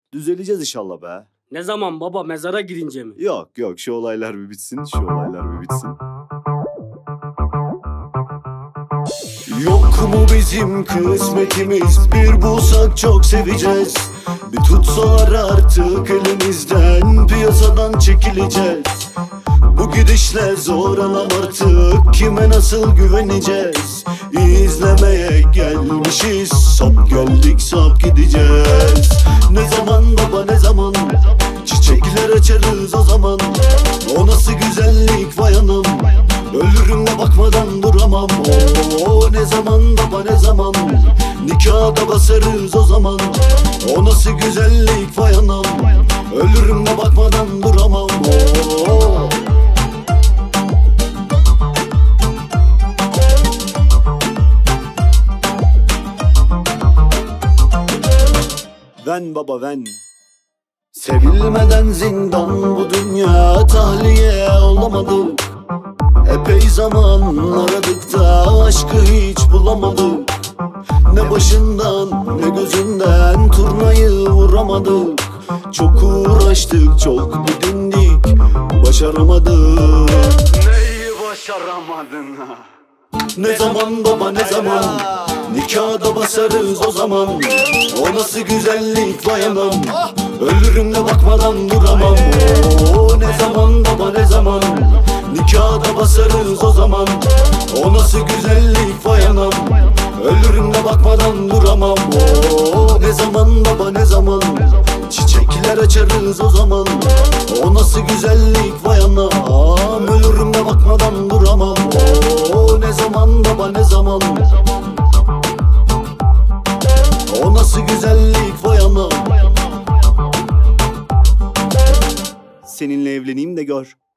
Düzeleceğiz inşallah be. Ne zaman baba, mezara girince mi? Yok şu olaylar bir bitsin, şu olaylar bir bitsin. Yok mu bizim kısmetimiz, bir bulsak çok seveceğiz. Bir tutsalar artık elimizden, piyasadan çekileceğiz. Bu gidişle zor anam artık, kime nasıl güveneceğiz? İzlemeye gelmişiz, sap geldik sap gideceğiz. Ne zaman baba ne zaman, çiçekler açarız o zaman. O nasıl güzellik vay anam, ölürüm de bakmadan duramam. Ne zaman baba ne zaman, nikahda basarız o zaman. O nasıl güzellik vay anam, ölürüm de bakmadan duramam. Ven baba ven. Sevilmeden zindan bu dünya, tahliye olamadık. Epey zaman aradık da aşkı hiç bulamadık. Ne başından ne gözünden turnayı vuramadık. Çok uğraştık çok didindik, başaramadık. Neyi başaramadın ha? Ne zaman baba ne zaman, nikahda basarız o zaman. O nasıl güzellik vay anam, ölürüm de bakmadan duramam. Ne zaman baba ne zaman, nikahda basarız o zaman. O nasıl güzellik vay anam, ölürüm de bakmadan duramam. Ne zaman baba ne zaman, çiçekler açarız o zaman. O nasıl güzellik vay anam, ölürüm de bakmadan duramam. Ne zaman baba ne zaman, o nasıl güzellik vay anam. Seninle evleneyim de gör.